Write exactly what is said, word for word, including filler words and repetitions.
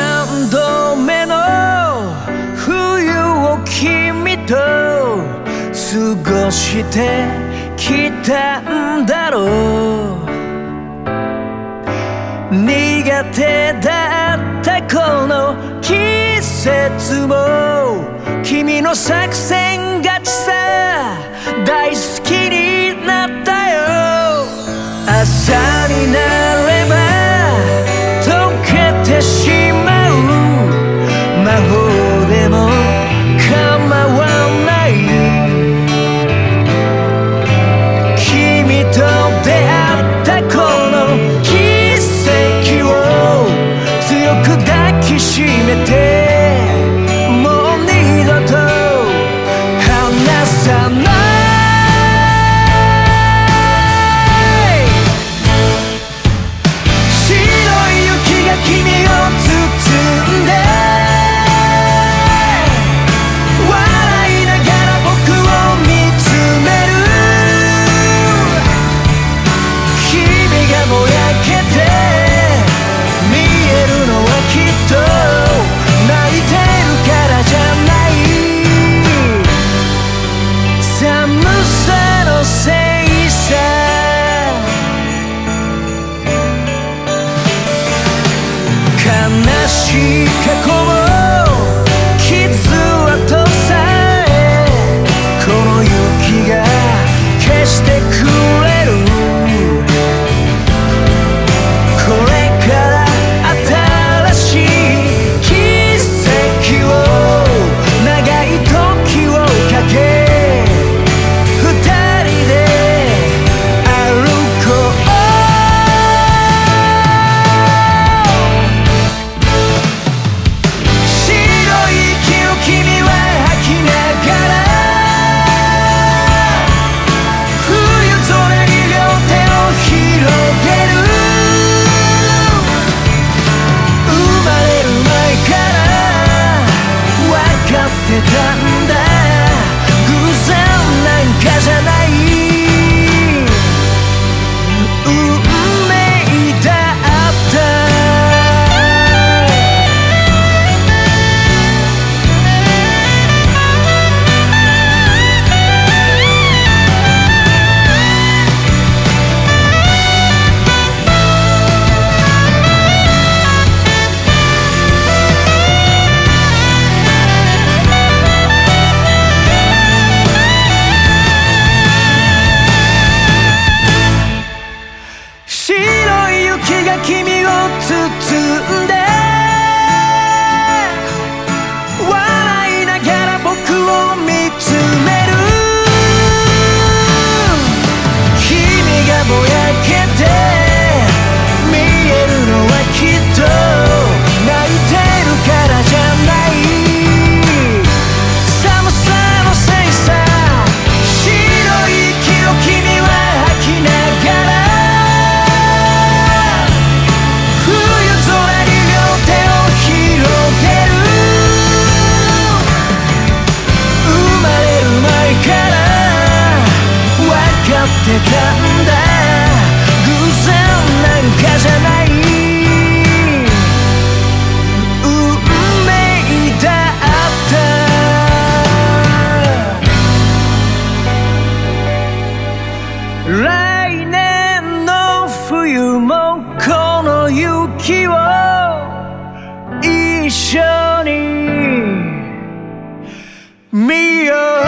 三度目の冬を君と過ごしてきたんだろう。苦手だったこの季節も君の作戦勝ちさ大好きになったよ。朝になれば溶けてしまう魔法でも構わない君と出会ったこの奇跡を強く抱きしめてもう二度と離さない悲しい過去も傷跡さえこの雪が消してくれる。これから新しい奇跡を長い時をかけ二人で歩こう。君を包んで笑いながら僕を見つめる。君がぼやけて見えるのはきっと泣いてるからじゃない。寒さのせいさ白い息を君は吐きながらってたんだ偶然なんかじゃない運命だった。来年の冬もこの雪を一緒に見よう。